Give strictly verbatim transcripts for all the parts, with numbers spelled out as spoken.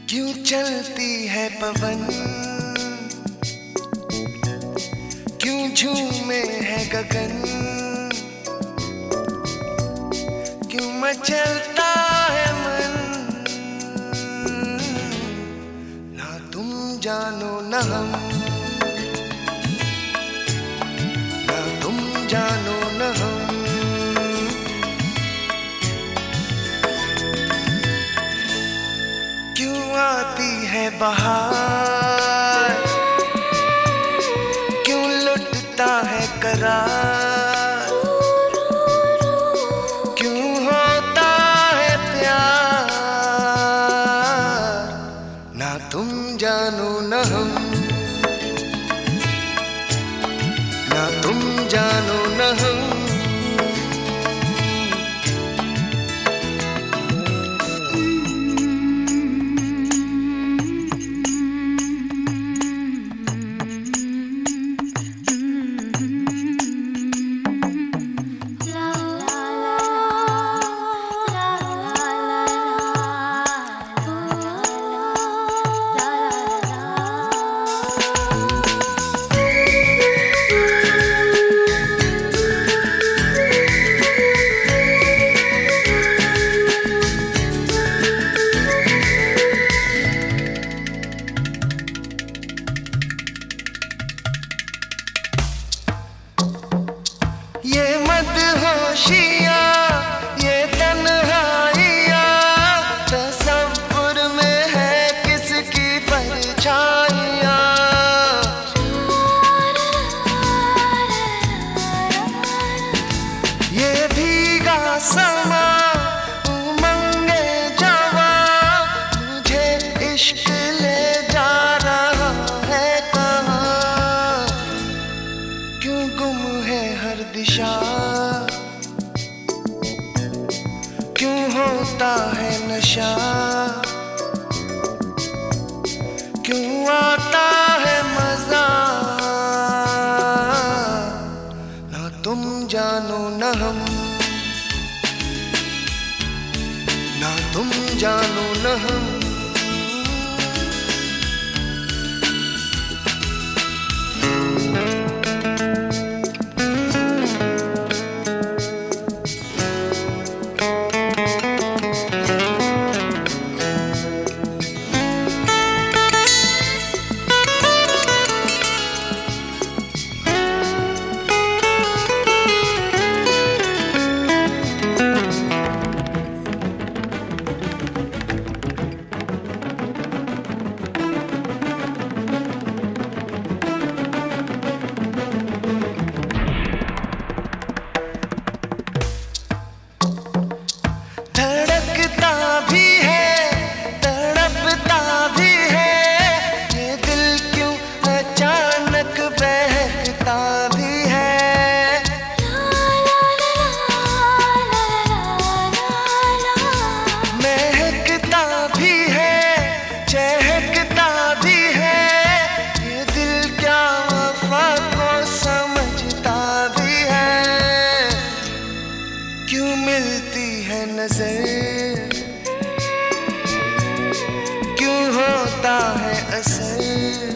क्यों चलती है पवन, क्यों झूमे है गगन, क्यों मचलता है मन। ना तुम जानो न हम, ना तुम जानो न हम। क्यों आती है बहार, क्यों लुटता है करार, क्यों होता है प्यार। ना तुम जानो न हम, ना तुम जानो न हम। ये मदहोशियाँ, ये तन्हाइयाँ, तसव्वुर में है किसकी परछाइयाँ। ये भीगा समा, उमंगे जवां, मुझे इश्क ले जा रहा है कहाँ। क्यों गुम है हर दिशा, क्यों होता है नशा, क्यों आता है मजा। ना तुम जानो न हम, ना तुम जानो न हम। क्यों मिलती है नजर, क्यों होता है असर,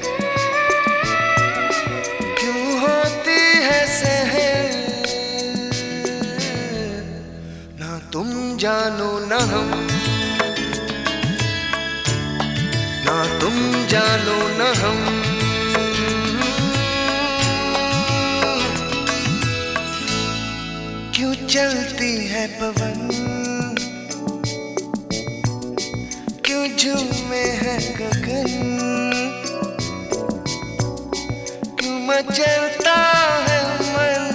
क्यों होती है सहर। ना तुम जानो न हम, ना तुम जानो न हम। क्यों चलती है पवन, क्यों झूमे है गगन, क्यों मचलता है मन।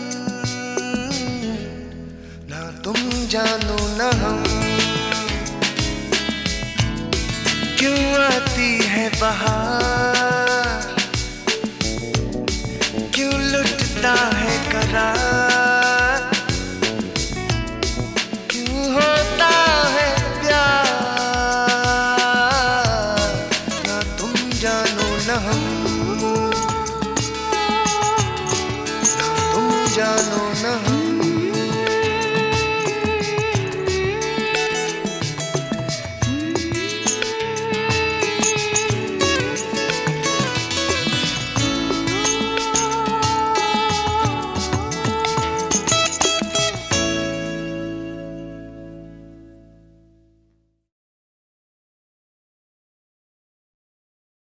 ना तुम जानो न हम, क्यों आती है बहार, क्यों लुटता